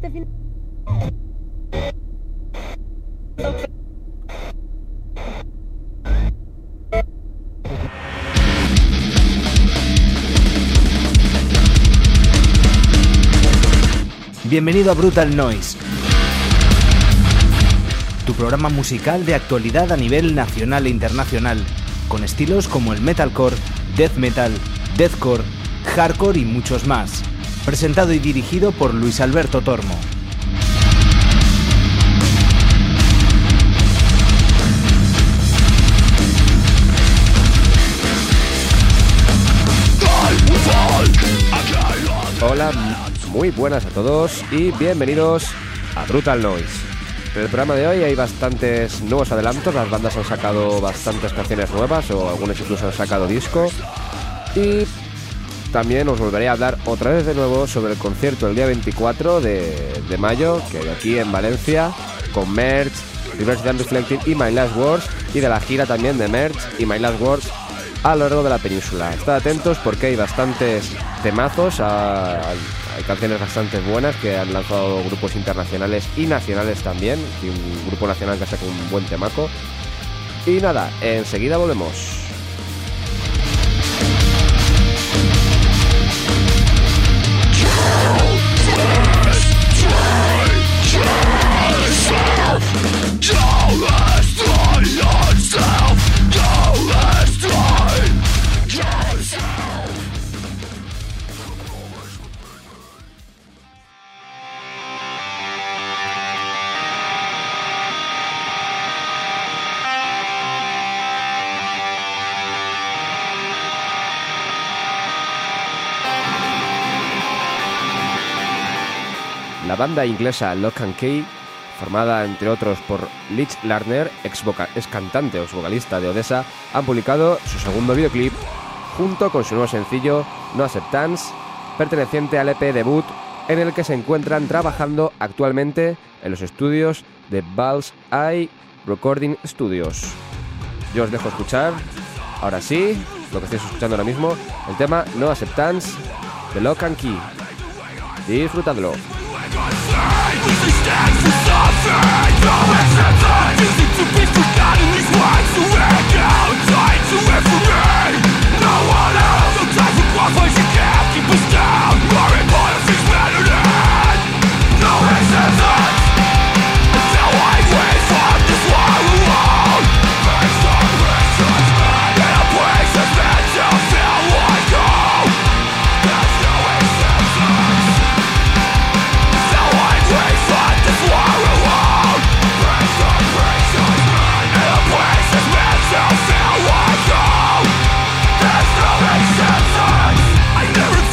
Bienvenido a Brutal Noise, tu programa musical de actualidad a nivel nacional e internacional, con estilos como el metalcore, death metal, deathcore, hardcore y muchos más. Presentado y dirigido por Luis Alberto Tormo. Hola, muy buenas a todos y bienvenidos a Brutal Noise. En el programa de hoy hay bastantes nuevos adelantos, las bandas han sacado bastantes canciones nuevas o algunos incluso han sacado disco. Y también os volveré a hablar otra vez de nuevo sobre el concierto el día 24 de mayo, que hay aquí en Valencia, con Merch, Reverse Damn Reflected y My Last Words, y de la gira también de Merch y My Last Words a lo largo de la península. Estad atentos porque hay bastantes temazos, hay canciones bastante buenas que han lanzado grupos internacionales y nacionales también, y un grupo nacional que saca un buen temaco. Y nada, enseguida volvemos. La banda inglesa Lock and Key, formada entre otros por Lich Lardner, ex cantante o ex vocalista de Odessa, han publicado su segundo videoclip junto con su nuevo sencillo No Acceptance, perteneciente al EP debut, en el que se encuentran trabajando actualmente en los estudios de Bull's Eye Recording Studios. Yo os dejo escuchar, ahora sí, lo que estáis escuchando ahora mismo, el tema No Acceptance de Lock and Key. Disfrutadlo. We stand for something, no acceptance. Easy to be forgotten, these words to work out. Time to live for me, no one else. No time for qualifies, you can't keep us down. More important things matter than no acceptance. Until I wait from this world alone. Based on judgment, in a place that's meant to feel like home. There's no acceptance. Wait for this war alone. Praise on judgment in a place that's meant to feel like home. There's no acceptance. I never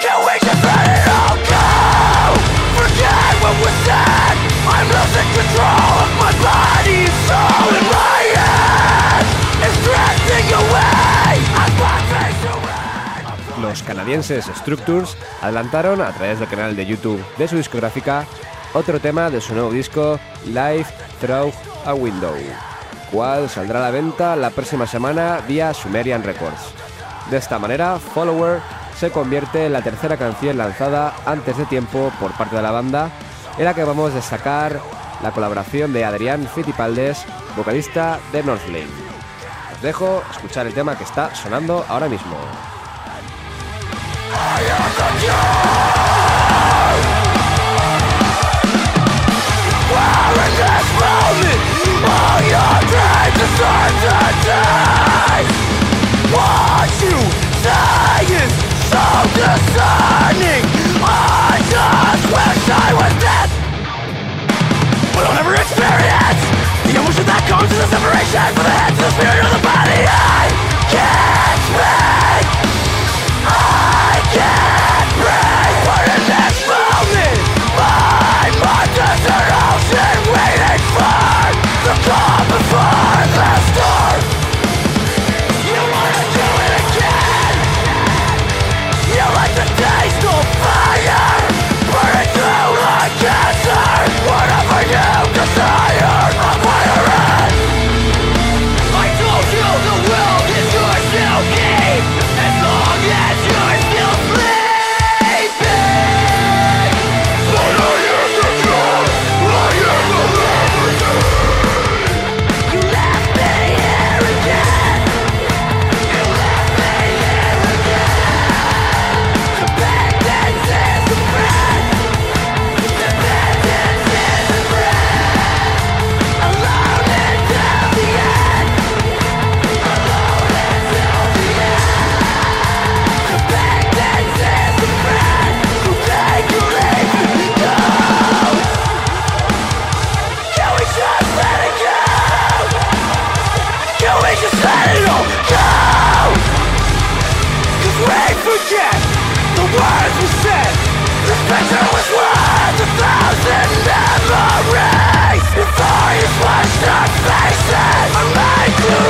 Can't we just let it all go? Forget what was said. I'm losing control of my body and soul, and my head is drifting away as my face away. Los canadienses Structures adelantaron a través del canal de YouTube de su discográfica otro tema de su nuevo disco Life Through a Window, cual saldrá a la venta la próxima semana vía Sumerian Records. De esta manera, Follower se convierte en la tercera canción lanzada antes de tiempo por parte de la banda, en la que vamos a destacar la colaboración de Adrián Fittipaldes, vocalista de Northlane. Os dejo escuchar el tema que está sonando ahora mismo. Where in this moment all your dreams are starting to die? What you say is so discerning. I just wish I was dead, but I'll never experience the emotion that comes with the separation from the head to the spirit of the body. I can't speak, I can't breathe. But in this moment my mind is an ocean waiting for the calm before the storm. You wanna do it again? You like the taste of fire, burning through like cancer. Whatever you desire, I'm firing. I told you the world is yours to keep, as long as you're still sleeping. But I am the truth, I am the liberty. You left me here again. You left me here again. Dependence is a friend. Dependence is a friend. Alone until the end. Alone until the end. Dependence is a friend. So take your leave and go. Can we just let it go? Can we just let it all go? 'Cause we forget the words we said. This picture was worth 1,000 memories. Before you splashed our faces, our minds were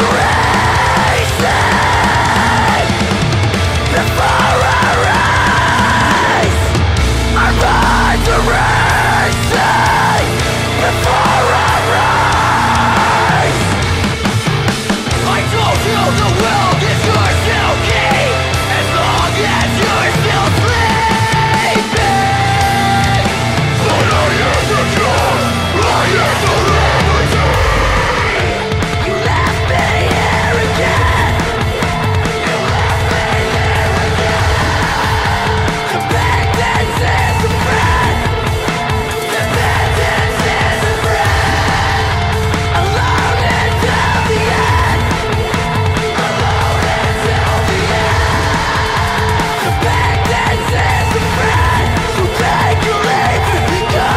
racing. Before our eyes, our minds are racing. Before our eyes, I told you the world is yours to keep, as long as you're still sleeping. But I am the truth, I am the liberty. You left me here again. You left me here again. Dependence is a friend. Dependence is a friend. Alone until the end. Alone until the end. Dependence is a friend. So take your leave and go.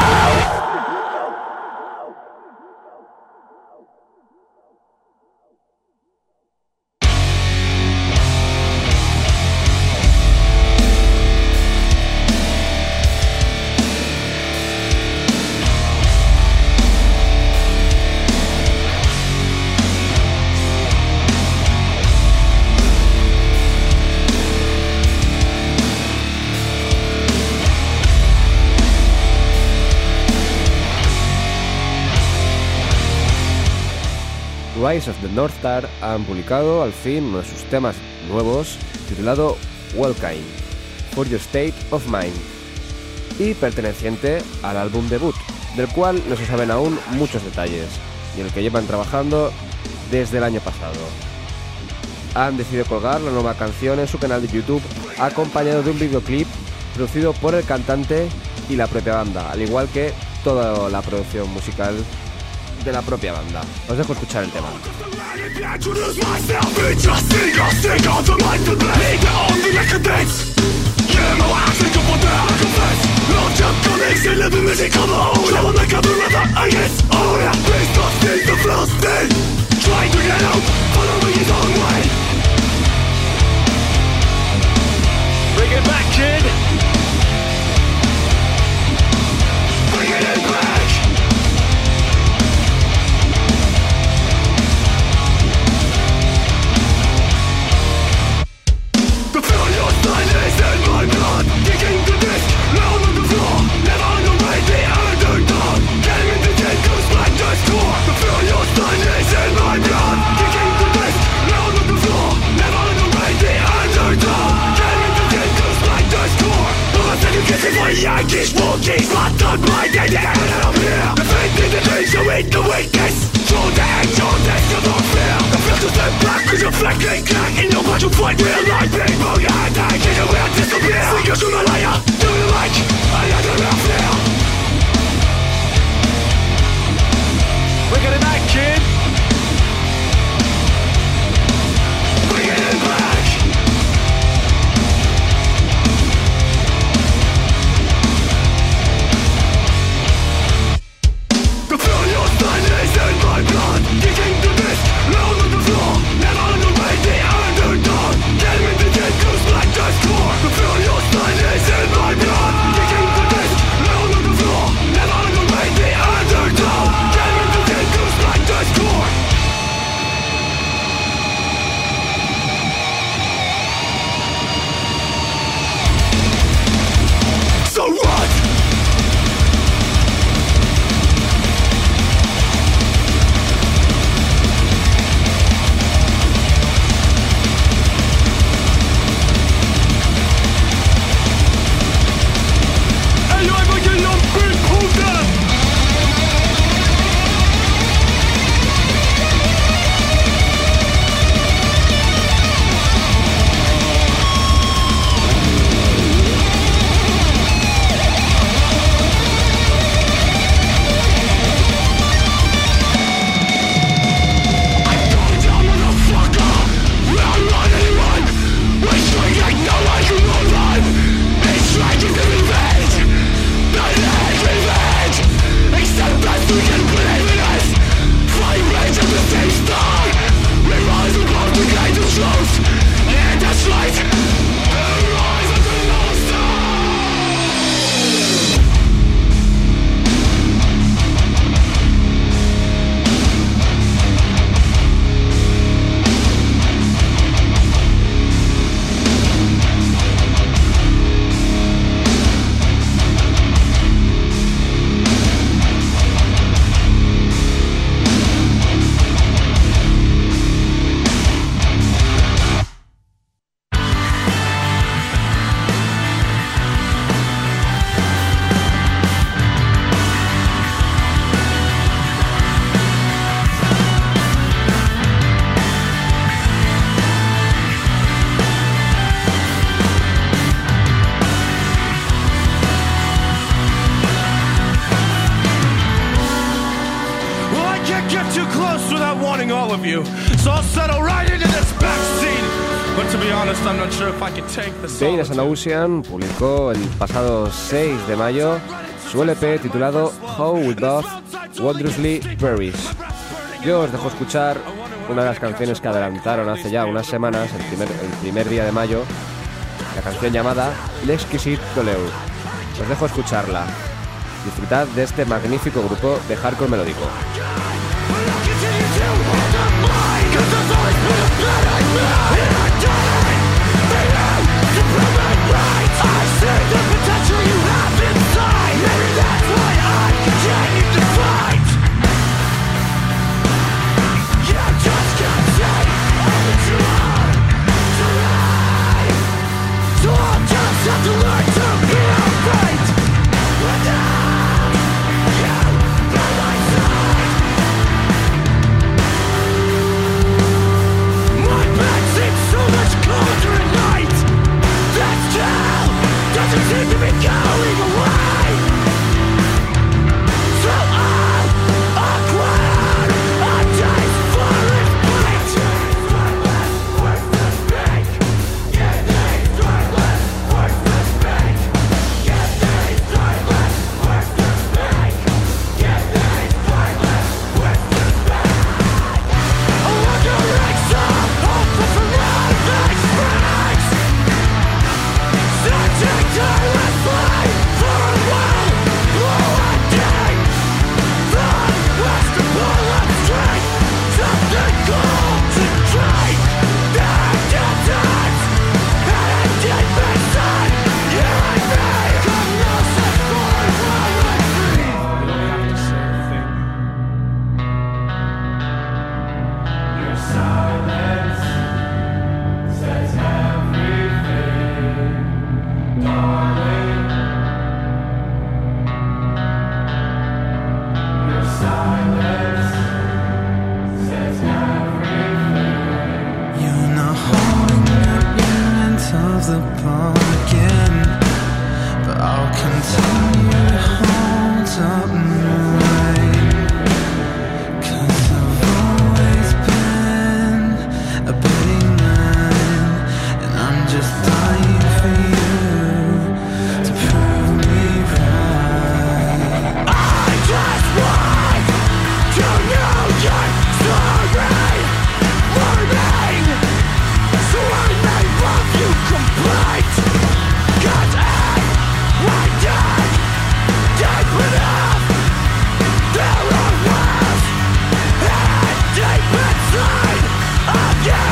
Rise of the North Star han publicado al fin uno de sus temas nuevos titulado Welcome for Your State of Mind y perteneciente al álbum debut, del cual no se saben aún muchos detalles y en el que llevan trabajando desde el año pasado. Han decidido colgar la nueva canción en su canal de YouTube acompañado de un videoclip producido por el cantante y la propia banda, al igual que toda la producción musical de la propia banda. Os dejo escuchar el tema. Bring it back, kid! Yankees, monkeys, locked on blinded, get out of here. The faith in the dreams, so eat the weakness. Draw the edge on this, you don't fear. The filters turn black, cause you're flaking crack. In your watch you fight real life people. Your hand I get away and disappear. Fingers from a liar, do you like? I don't know fear. We're getting back, kid. Bring it back. The furious sun is in my blood. Kicking the mist, round on the floor. Never underway the underdog. Get me the dead goose like dust core. The furious sun is in my blood. Kicking the mist, round on the floor. Never underway the underdog. Get me the dead goose like dust core. So what? Dane Sanausian publicó el pasado 6 de mayo su LP titulado How We Both Wondrously Perish. Yo os dejo escuchar una de las canciones que adelantaron hace ya unas semanas, el primer día de mayo, la canción llamada L'Exquisite Douleur. Os dejo escucharla. Disfrutad de este magnífico grupo de hardcore melódico. I see the potential you have inside. Maybe that's why I continue to fight. You just can't say it's wrong to lie. So I'll just have to learn to be alright without you by my side. My back's inside. of the bargain, but I'll continue to hold up mine, 'cause I've always been a betting man, and I'm just dying for you to prove me right. I just want to know your story for me, so I may love you complete, 'cause I dug deep enough. There are wells and deep inside of you.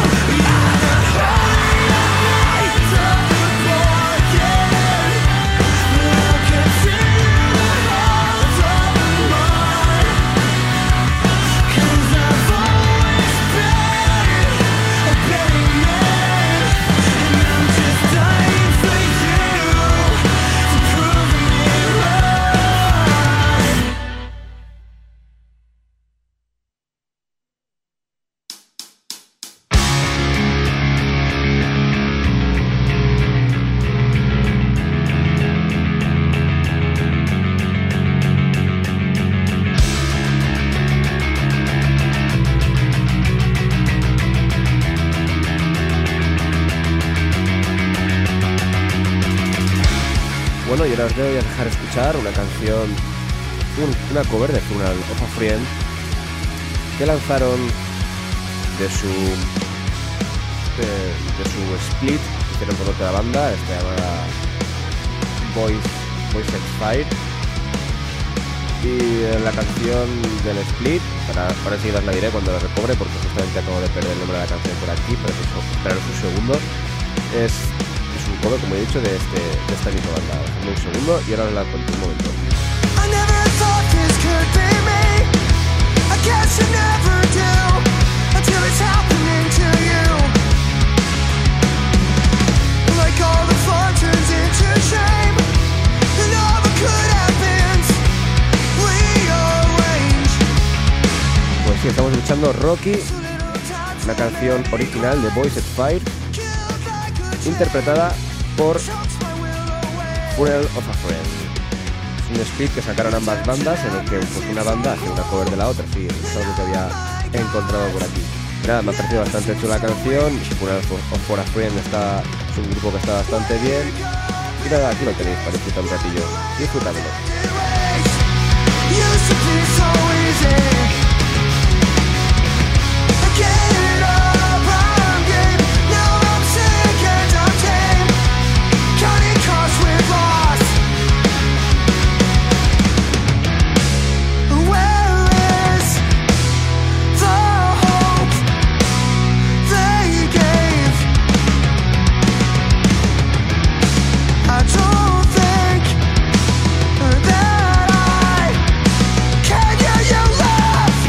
Bueno, y ahora os voy a dejar escuchar una canción, una cover de Funeral of a Friend que lanzaron de su split que hicieron con otra banda, llamada Boys Expired. Y la canción del split, ahora sí la diré cuando la recobre, porque justamente acabo de perder el nombre de la canción por aquí, pero esperaros un segundo. Es un cover, como he dicho, de esta misma banda. Un segundo y ahora la cuento un momento. I never thought this could be me. I guess you never do until it's happening to you. Like all the fun turns into shame, and all the could have beens rearrange. Pues sí, estamos escuchando Rocky, una canción original de Boys at Fire, interpretada por Funeral of a Friend. Es un split que sacaron ambas bandas, en el que pues, una banda hace una cover de la otra. Sí, es algo que había encontrado por aquí. Nada, me ha parecido bastante chula la canción. Funeral of a Friend es un grupo que está bastante bien. Y nada, aquí lo tenéis para disfrutar un ratillo. Disfrutadlo. Can you love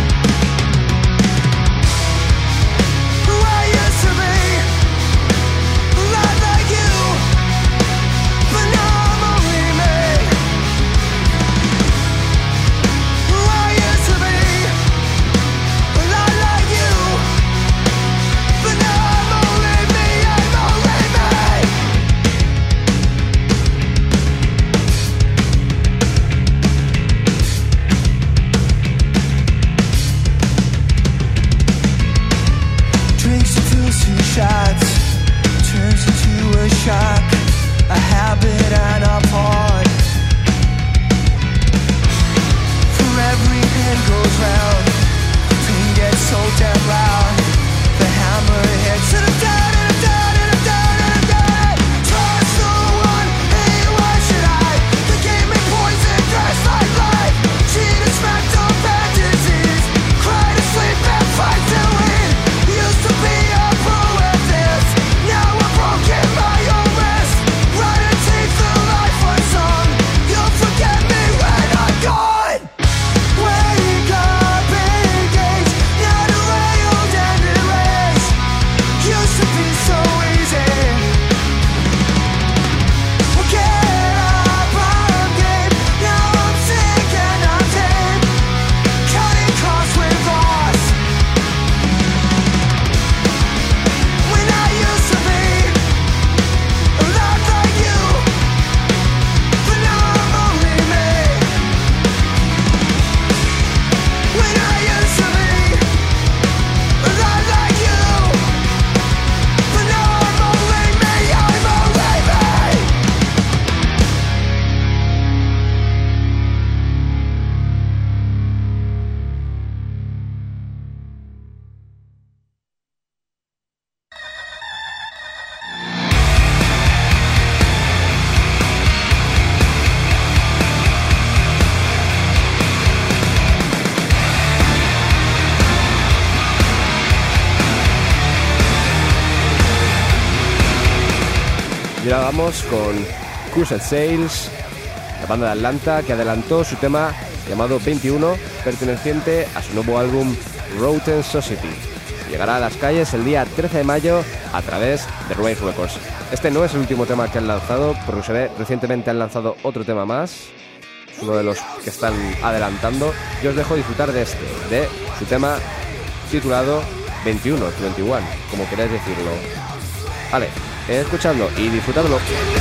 ahora vamos con Cursed Sails, la banda de Atlanta, que adelantó su tema llamado 21, perteneciente a su nuevo álbum Rotten Society. Llegará a las calles el día 13 de mayo a través de Rise Records. Este no es el último tema que han lanzado, porque se ve recientemente han lanzado otro tema más, es uno de los que están adelantando. Yo os dejo disfrutar de su tema titulado 21, como queráis decirlo. Vale, escuchadlo y disfrutadlo.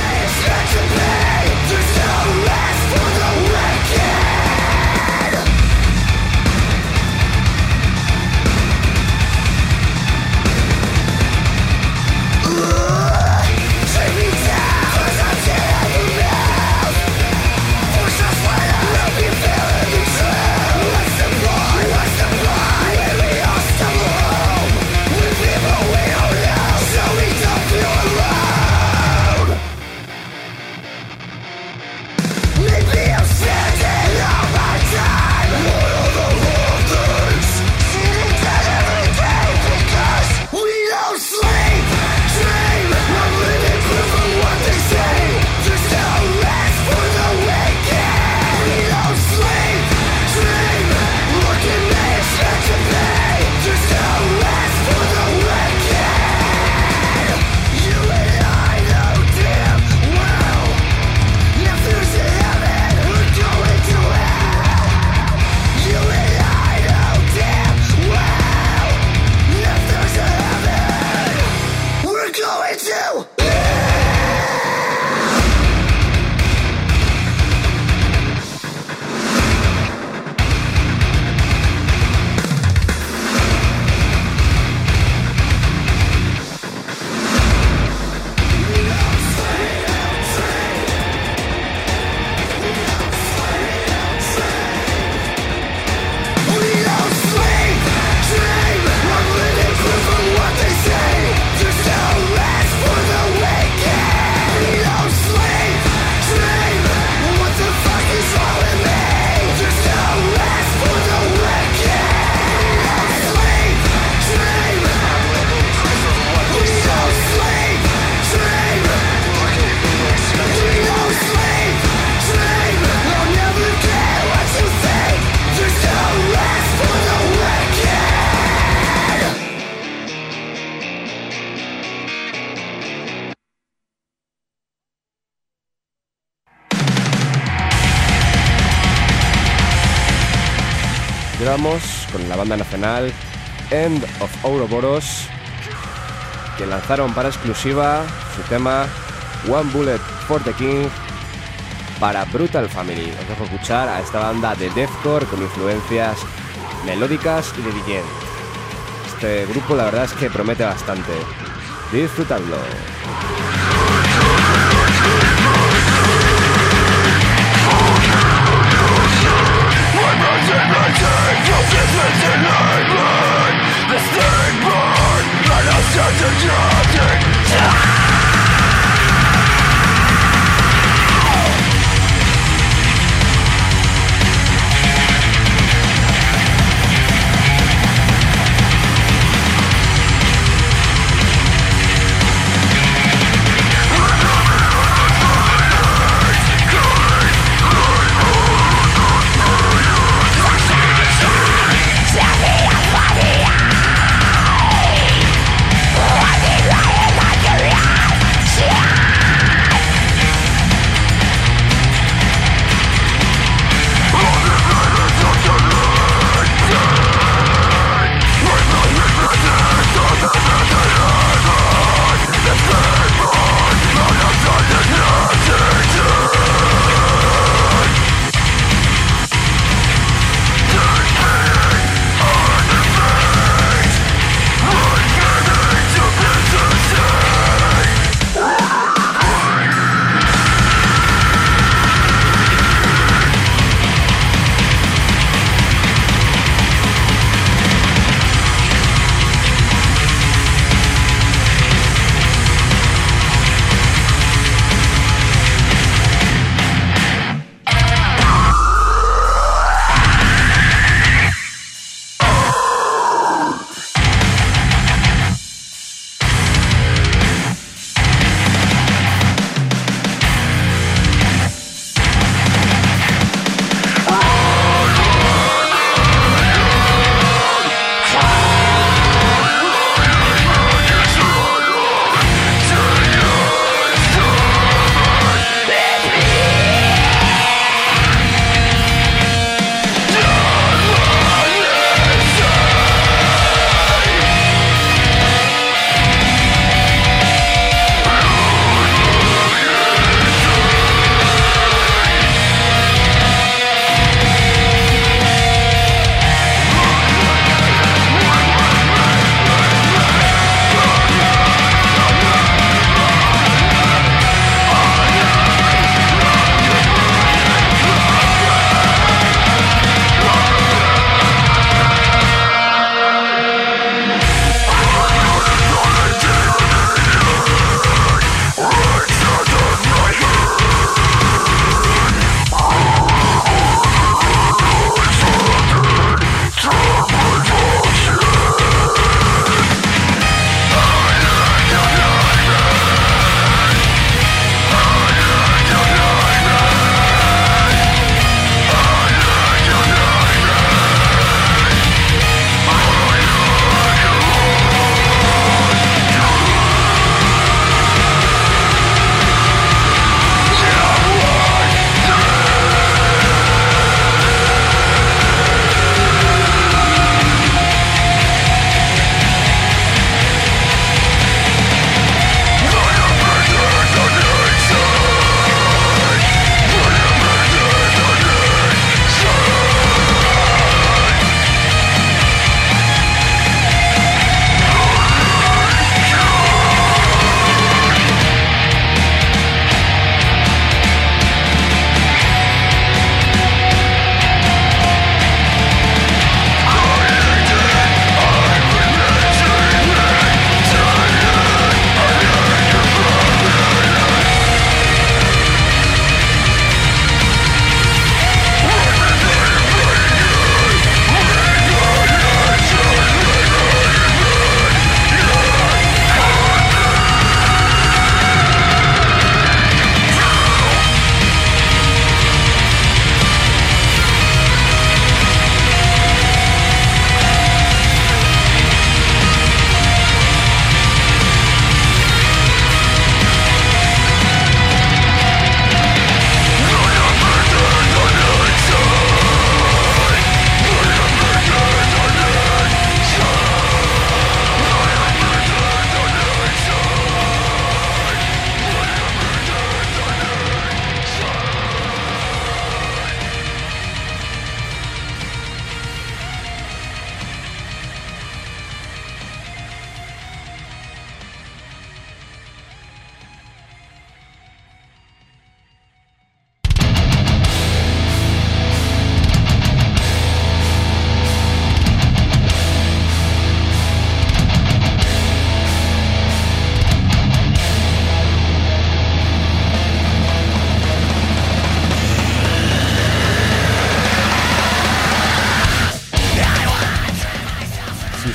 Vamos con la banda nacional End of Ouroboros, que lanzaron para exclusiva su tema One Bullet for the King para Brutal Family. Os dejo escuchar a esta banda de deathcore con influencias melódicas y de DJ. Este grupo la verdad es que promete bastante. Disfrutadlo. We'll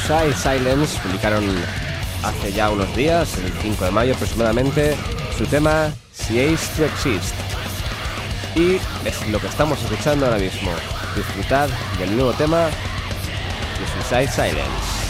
Suicide Silence publicaron hace ya unos días, el 5 de mayo aproximadamente, su tema Cease to Exist. Y es lo que estamos escuchando ahora mismo. Disfrutad del nuevo tema de Suicide Silence.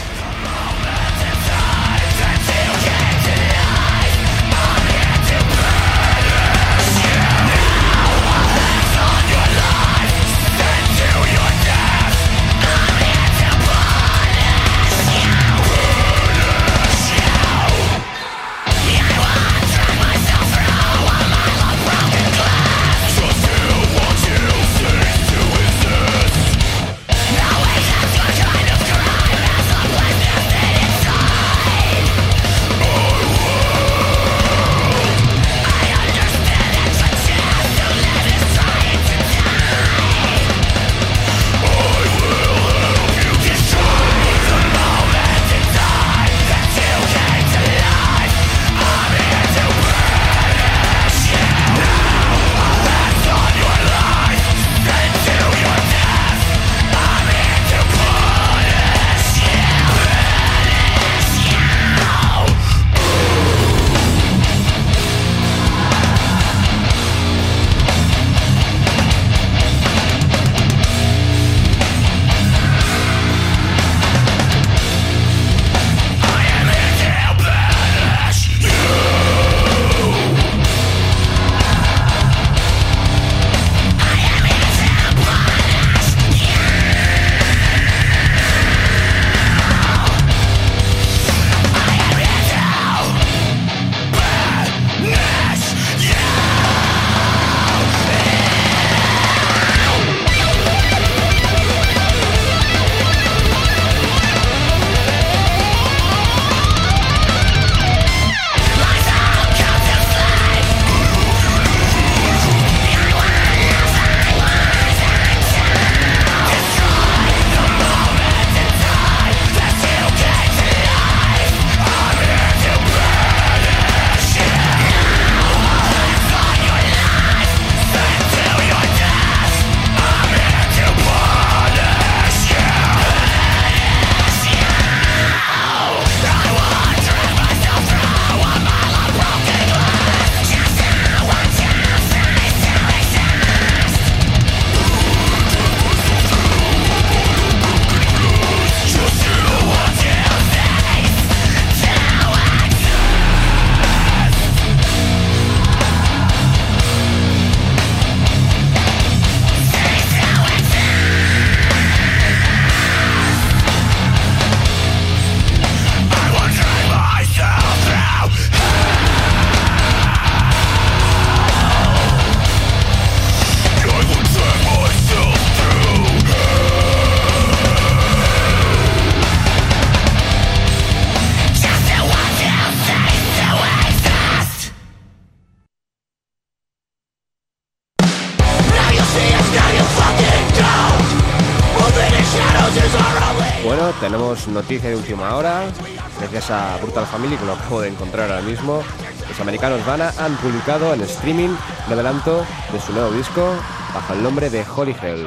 Bueno, tenemos noticia de última hora, gracias a Brutal Family, que lo acabo de encontrar ahora mismo. Los americanos Vanna han publicado en streaming el adelanto de su nuevo disco bajo el nombre de Holy Hell.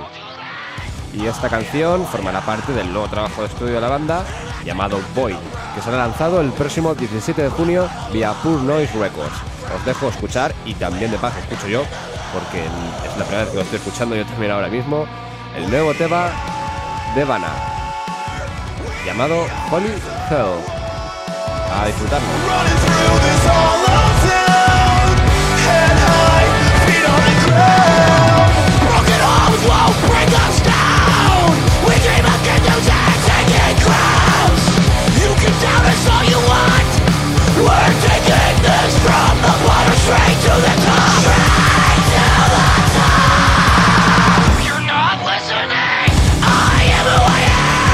Y esta canción formará parte del nuevo trabajo de estudio de la banda llamado Void, que será lanzado el próximo 17 de junio vía Pure Noise Records. Os dejo escuchar, y también de paso escucho yo, porque es la primera vez que lo estoy escuchando yo también ahora mismo, el nuevo tema de Vanna llamado Holy Hell. A disfrutarlo.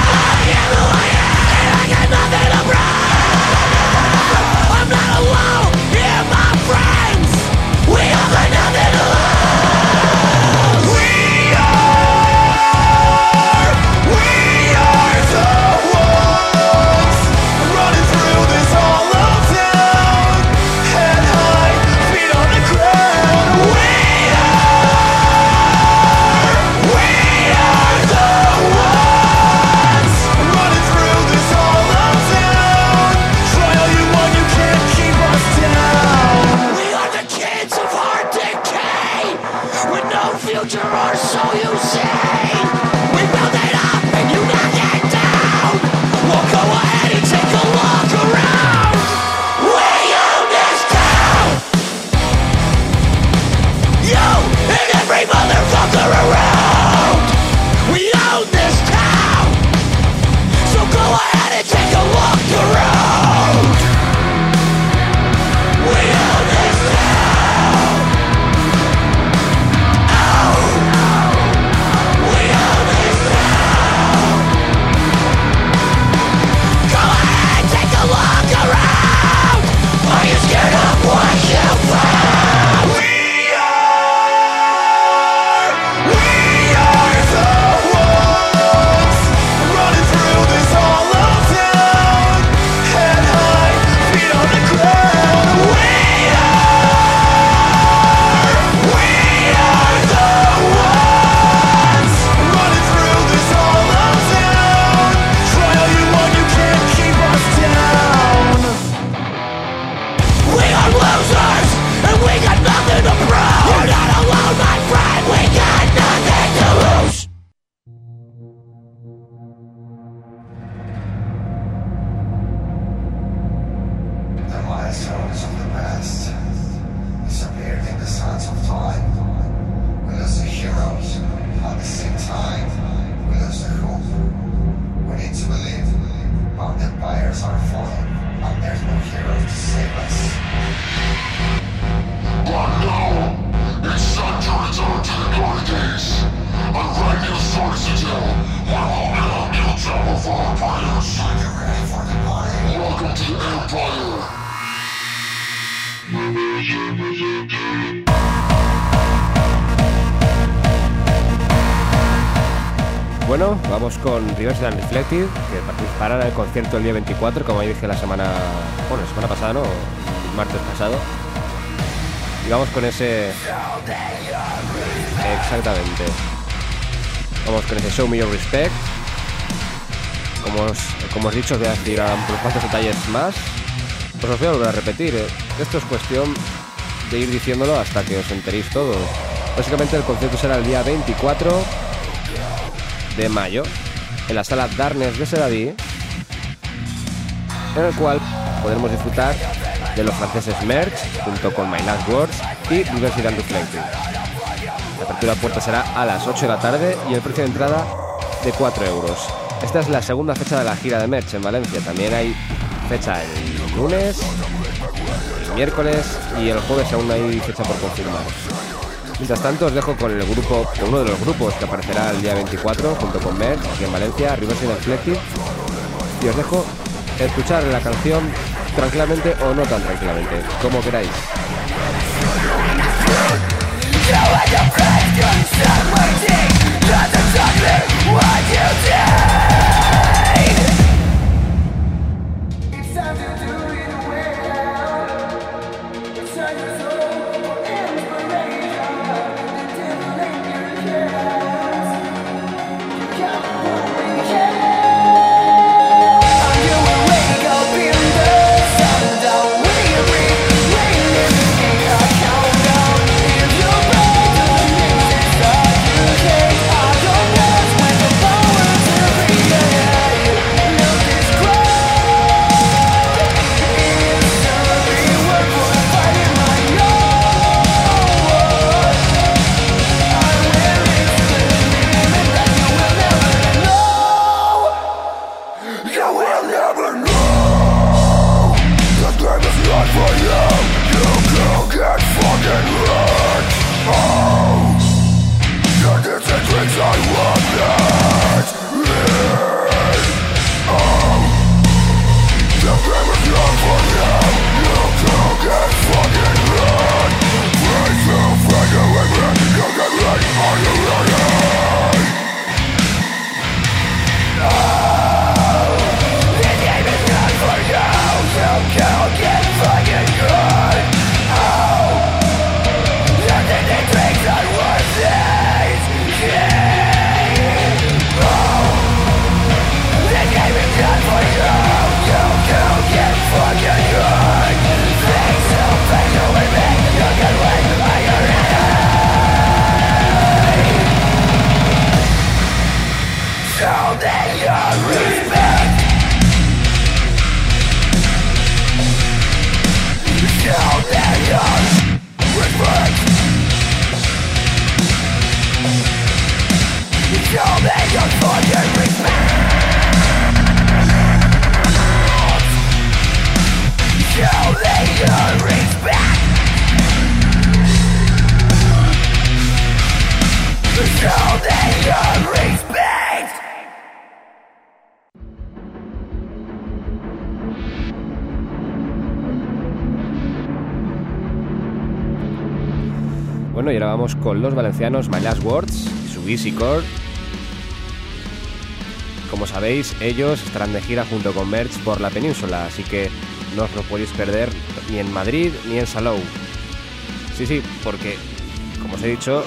I'm not alone. future, or so you say. We build it up and you knock it down. Well, go ahead and take a look around. We own this town. You and every motherfucker around. We own this town. So go ahead and take a look around. We own this town. Oh, we own this town. Go ahead, take a look around. Are you scared of what you found? We are the ones running through this hollow town. Head high, feet on the ground. We are the ones running through this hollow town. Try all you want, you can't keep us down. We are losers, and we got nothing to prove. You're not alone, my friend, we got nothing to lose. The milestones of the past disappeared in the sands of time. We lose the heroes, at the same time, we lose the hope. We need to believe our empires are falling, and there's no hero to save us. But now, it's time to return to the glory days. A brand new story to tell. One will build a new tower for empires. Are you ready for the party? Welcome to the Empire. Bueno, vamos con Reverse and Reflected, que participará en el concierto el día 24, como ya dije la semana pasada, ¿no? El martes pasado. Y vamos con ese... Exactamente. Vamos con ese Show Me Your Respect. Como os he dicho, os voy a decir unos cuantos detalles más. Pues os voy a volver a repetir. Esto es cuestión de ir diciéndolo hasta que os enteréis todos. Básicamente el concierto será el día 24 de mayo en la sala Darkness de Sedaví, en el cual podremos disfrutar de los franceses Merch junto con My Last Words y Reverse and Reflected. La apertura de puerta será a las 8 de la tarde y el precio de entrada de 4 euros. Esta es la segunda fecha de la gira de Merch en Valencia. También hay fecha el lunes, el miércoles y el jueves aún no hay fecha por confirmar. Mientras tanto os dejo con uno de los grupos que aparecerá el día 24 junto con Merch aquí en Valencia, Reverse and Reflected, y os dejo escuchar la canción tranquilamente o no tan tranquilamente, como queráis. Wake up in the sun, don't we breathe, rain in Bueno, y ahora vamos con los valencianos My Last Words y su Easy Core. Como sabéis, ellos estarán de gira junto con Merch por la península, así que no os lo podéis perder ni en Madrid ni en Salou. Sí, porque, como os he dicho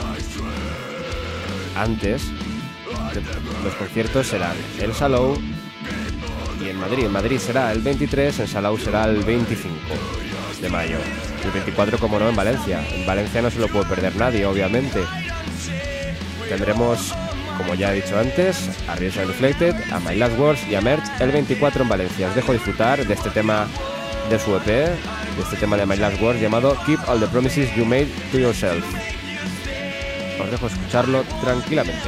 antes, los conciertos serán en Salou y en Madrid. En Madrid será el 23, en Salou será el 25 de mayo. El 24, como no, en Valencia. En Valencia no se lo puede perder nadie, obviamente. Tendremos, como ya he dicho antes, a Reels Reflected, a My Last Words y a Merch el 24 en Valencia. Os dejo disfrutar de este tema de su EP, de este tema de My Last Words llamado Keep All the Promises You Made to Yourself. Os dejo escucharlo tranquilamente.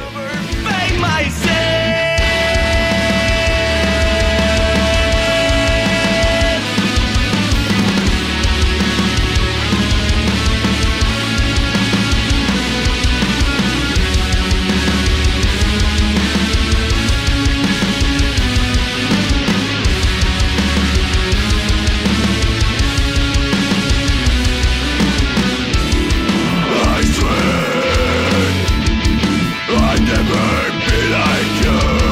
I never be like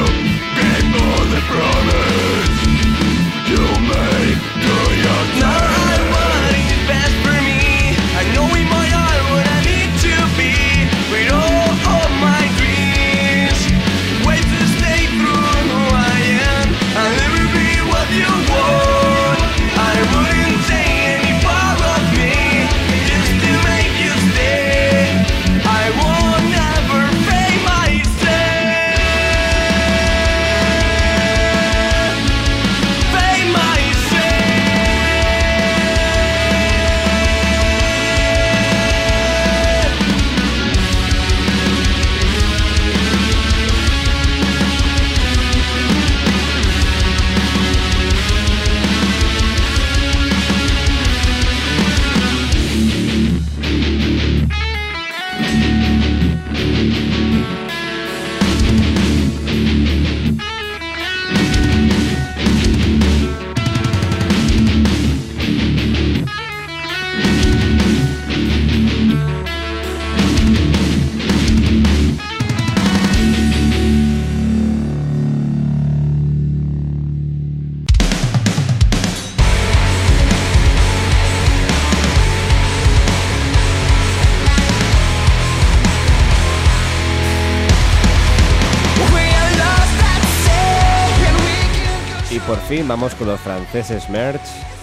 por fin vamos con los franceses Merch,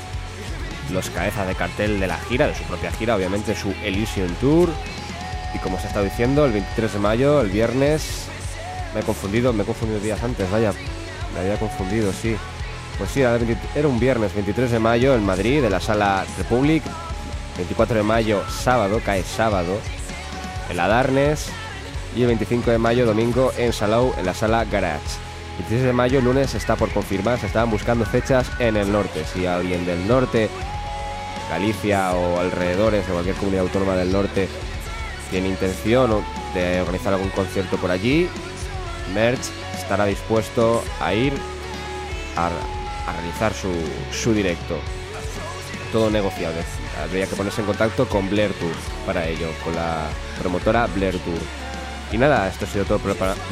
los cabezas de cartel de la gira, de su propia gira, obviamente su Elysium Tour. Y como os he estado diciendo, el 23 de mayo, el viernes, me he confundido días antes, vaya, me había confundido, sí. Pues sí, era un viernes 23 de mayo en Madrid, en la Sala Republic. 24 de mayo, sábado, cae sábado, en la Darnes. Y el 25 de mayo, domingo, en Salou, en la Sala Garage. 26 de mayo, lunes, está por confirmar, se estaban buscando fechas en el norte. Si alguien del norte, Galicia o alrededores de cualquier comunidad autónoma del norte tiene intención de organizar algún concierto por allí, Merch estará dispuesto a ir a realizar su directo. Todo negociable. Habría que ponerse en contacto con Blair Tour para ello, con la promotora Blair Tour. Y nada, esto ha sido todo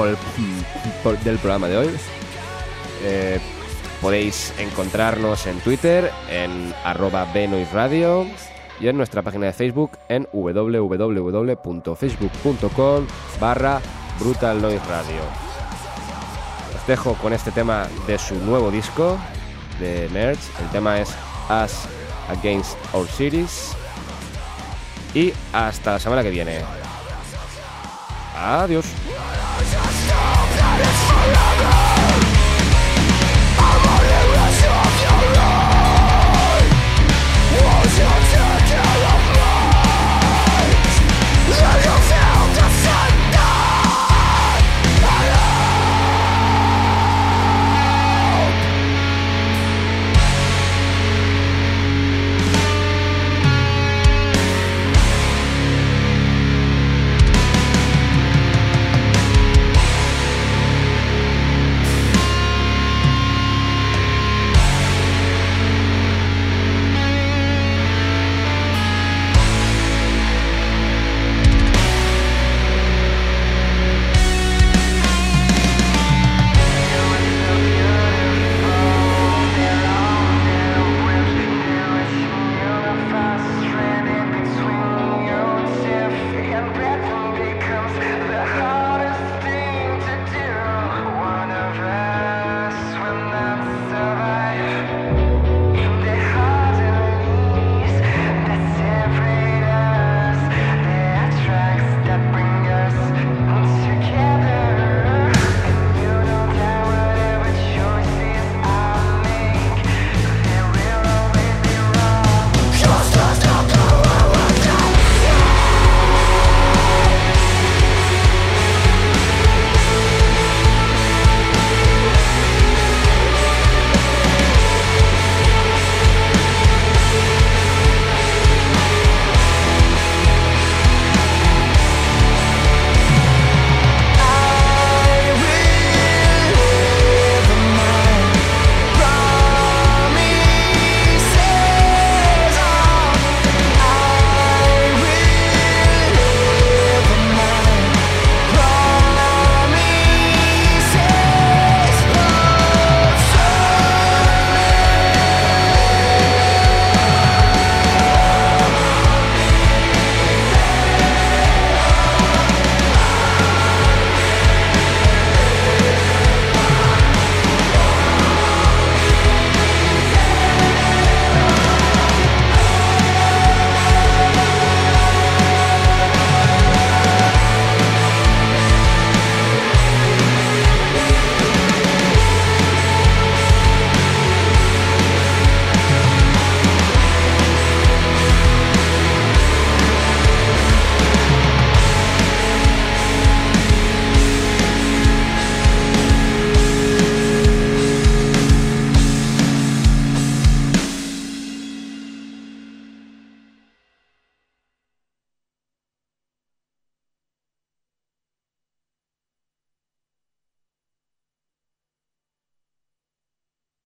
del programa de hoy. Podéis encontrarnos en Twitter, en @bnoisradio, y en nuestra página de Facebook en www.facebook.com/brutalnoiseradio. Os dejo con este tema de su nuevo disco de Merch. El tema es Us Against Our Cities. Y hasta la semana que viene. Adiós.